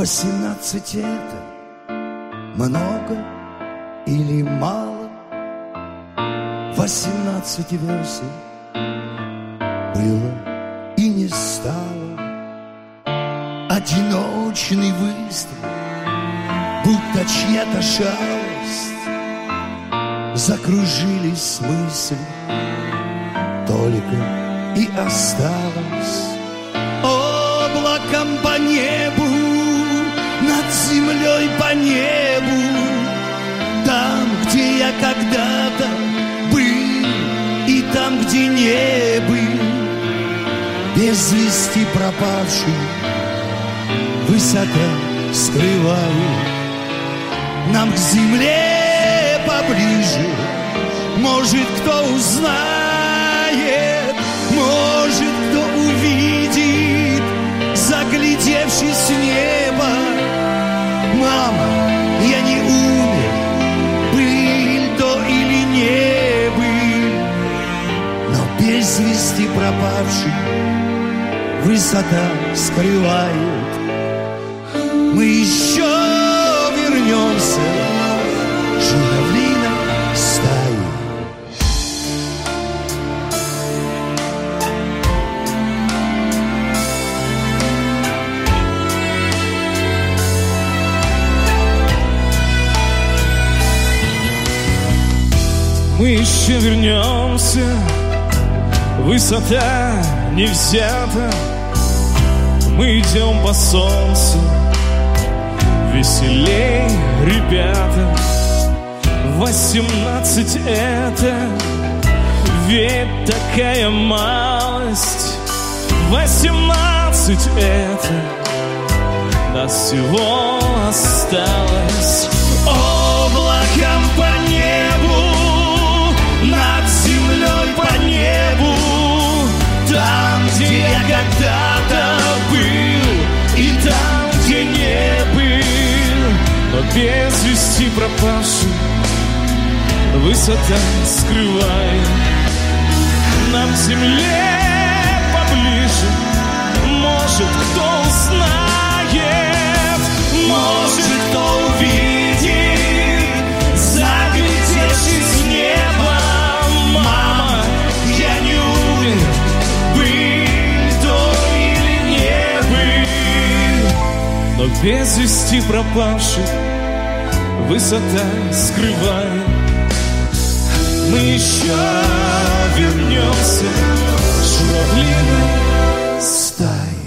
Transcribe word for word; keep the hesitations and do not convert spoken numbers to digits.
Восемнадцать это много или мало? Восемнадцать весен было и не стало. Одиночный выстрел, будто чья-то шалость. Закружились мысли, только и осталось облаком по небу, над землей по небу, там, где я когда-то был, и там, где не был, без вести пропавший, высота скрывает. Нам к земле поближе, может, кто узнает, может, кто увидит, заглядевшись с неба. Мама, я не умер, был то или не был, но без вести пропавший, высота скрывает. Мы еще вернемся, журавлиной стаей. Мы еще вернемся, высота не взята. Мы идем по солнцу, веселей, ребята. Восемнадцать это ведь такая малость. Восемнадцать это нас всего осталось. Облаком по небу, над землей по небу, там, где я когда-то был, и там, где не был, но без вести пропавший, высота скрывает. Нам к земле поближе, может, кто узнает, может, кто увидит, заглядевшись в небо. Мама, я не умер, был то или не был, но без вести пропавший, высота скрывает. Мы еще вернемся, журавлиной стаей.